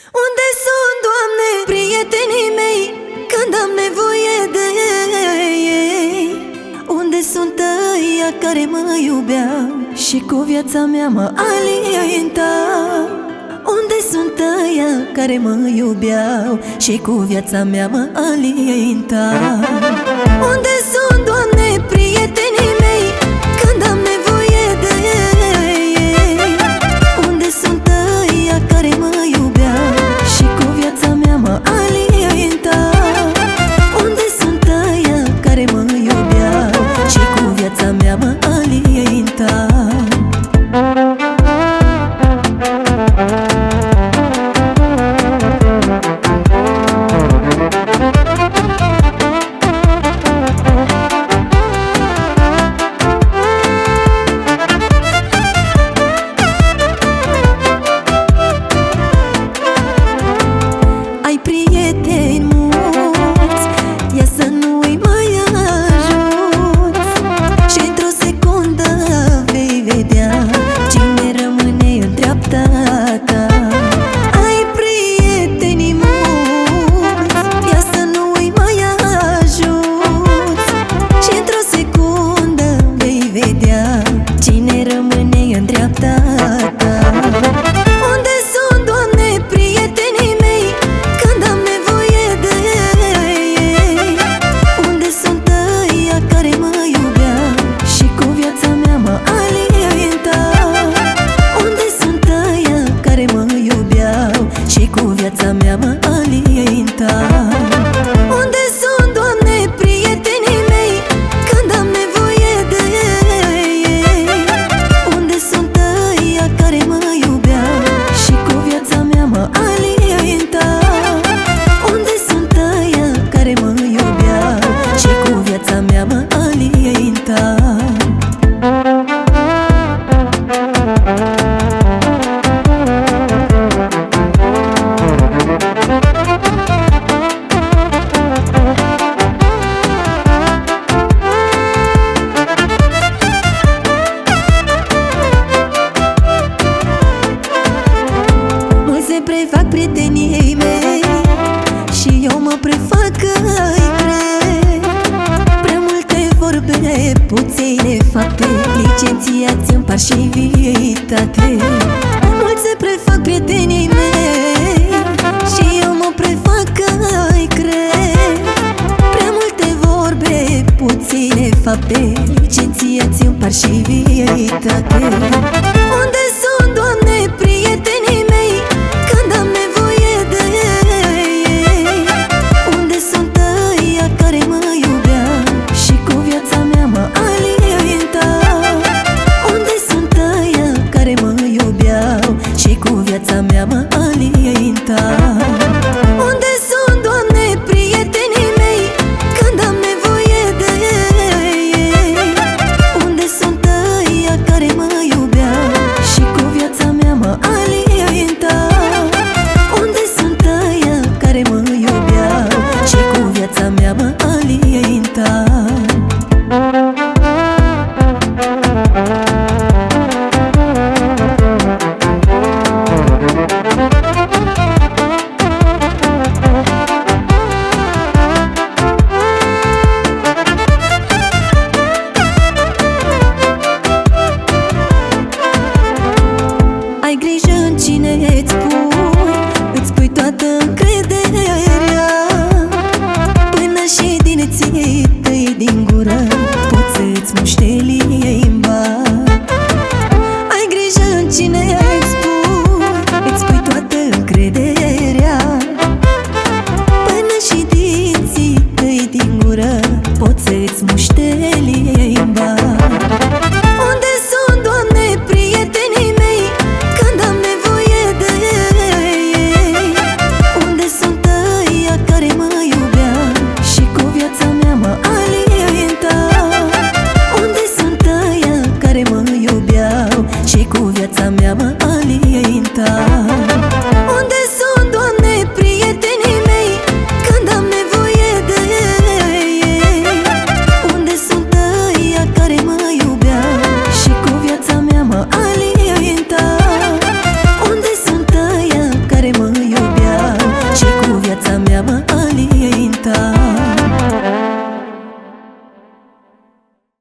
Unde sunt, Doamne, prietenii mei, când am nevoie de ei? Unde sunt ăia care mă iubeau și cu viața mea mă alintau? Unde sunt ăia care mă iubeau și cu viața mea mă alintau? Unde sunt, Doamne, prietenii mei, când am nevoie de ei? Unde sunt ăia care mă iubeau și cu viața mea mă alintau? Unde sunt ăia care mă iubeau și cu viața mea mă alintau? Prieteni mulți, ia să nu-i mai ajuți și într-o secundă vei vedea cine rămâne în dreapta ta. Ai prieteni mulți, ia să nu-i mai ajuți și într-o secundă vei vedea cine rămâne în dreapta ta. Unde sunt, Doamne, prietenii mei, când am nevoie de ei? Unde sunt ăia care mă iubeau și cu viața mea mă alintau? Unde sunt ăia care mă iubeau și cu viața mea mă alintau? Unde sunt, Doamne, prietenii mei, când am nevoie de ei? Unde sunt ăia care mă iubeau și cu viața mea mă alintau? Unde sunt ăia care mă iubeau și cu viața mea mă alintau? Mulți se prefac prietenii mei și eu mă prefac că-i cred. Prea multe vorbe, puține fapte, licențiați în parșivitate. Mulți se prefac prietenii mei și eu mă prefac că-i cred. Prea multe vorbe, puține fapte, licențiați în parșivitate. Unde sunt, Doamne, prietenii mei, când am nevoie de ei? Unde sunt ăia care mă iubeau și cu viața mea mă alintau? Unde sunt ăia care mă iubeau și cu viața mea mă alintau?